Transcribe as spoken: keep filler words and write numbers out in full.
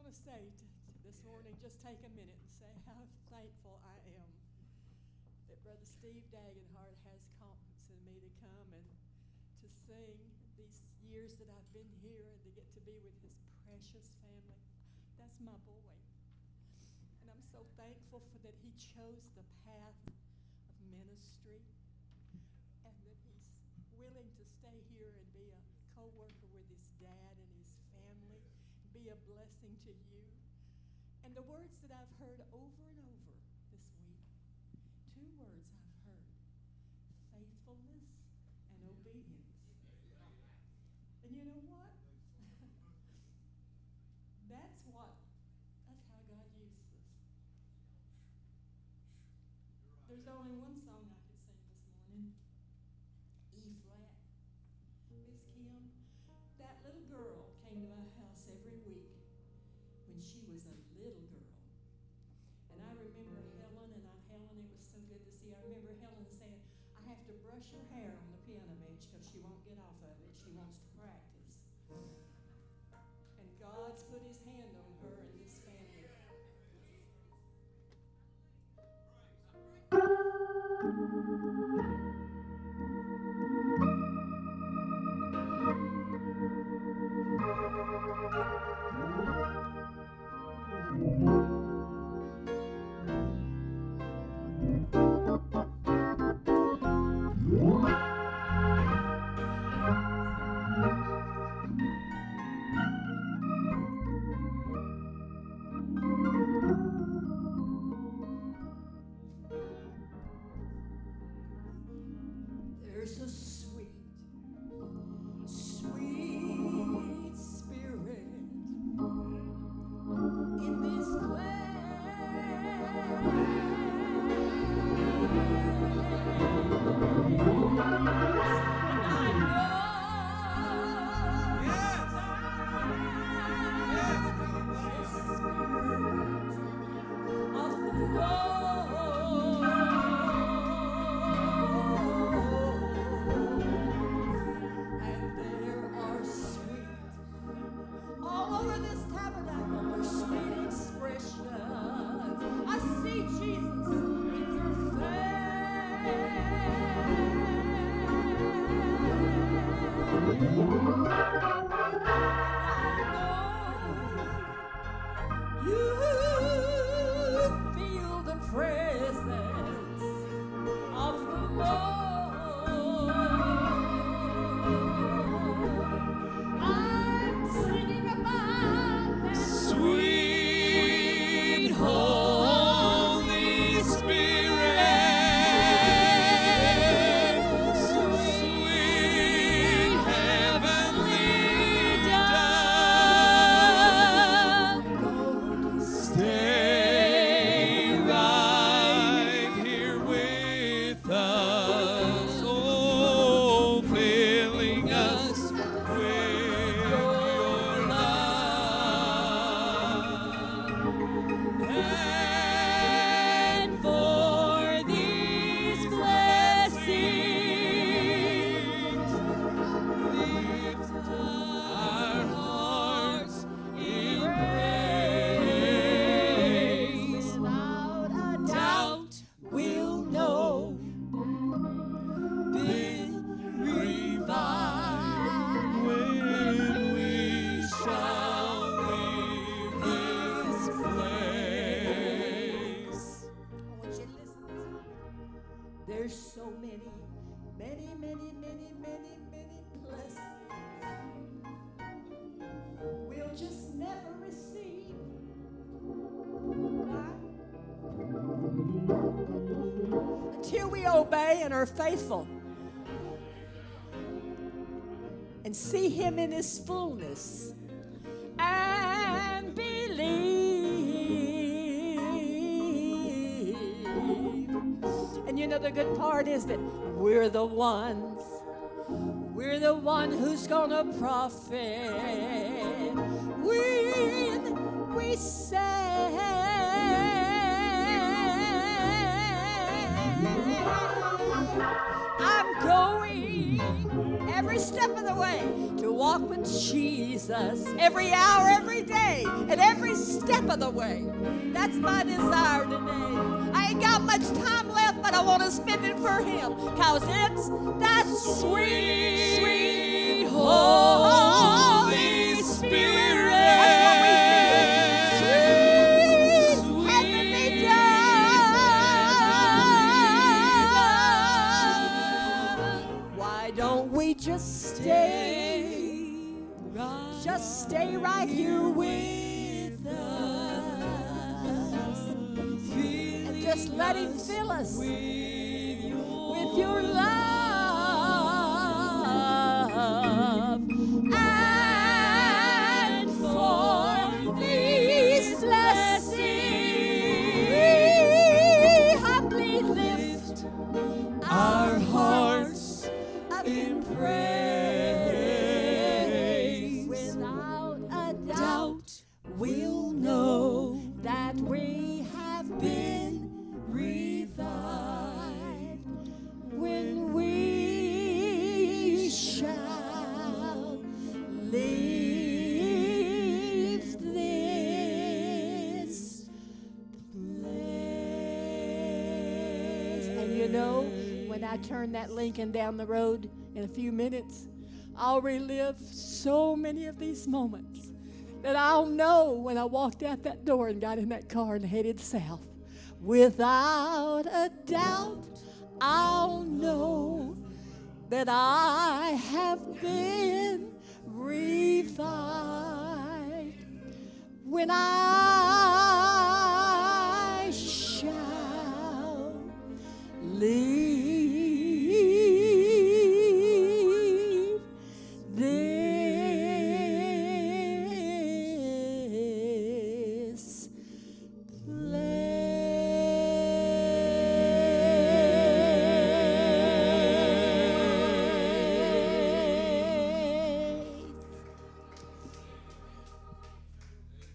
to say t- t- this morning, just take a minute and say how thankful I am that Brother Steve Dagenhart has confidence in me to come and to sing these years that I've been here and to get to be with his precious family. That's my boy. And I'm so thankful for that he chose the path of ministry and that he's willing to stay here and be a co-worker with his dad and his family, be a blessing to you. And the words that I've heard over and over this week, two words I've heard, faithfulness and obedience. And you know what? That's what, that's how God uses us. There's only one song I could sing this morning, E flat. Miss Kim, that little girl came to my house every week when she was a little girl. And I remember Helen, and I, Helen, it was so good to see. I remember Helen saying, I have to brush her hair on the piano bench because she won't get off of it. She wants to practice. And God's put his hand on her and this family. There's a sweet, sweet spirit in this and are faithful and see him in his fullness and believe. And you know the good part is that we're the ones, we're the one who's gonna profit when we say I'm going every step of the way, to walk with Jesus every hour, every day, and every step of the way. That's my desire today. I ain't got much time left, but I want to spend it for Him, because it's that sweet, sweet Holy Spirit. That's what we feel. Sweet, heavenly dove. Why don't we just stay, just stay right here with us, and just let Him fill us with your love. And for these blessings, we humbly lift our hearts up in praise. Without a doubt, we'll know that we have been revived when we shall leave this place. And you know, when I turn that Lincoln down the road in a few minutes, I'll relive so many of these moments that I'll know when I walked out that door and got in that car and headed south. Without a doubt, I'll know that I have been revived when I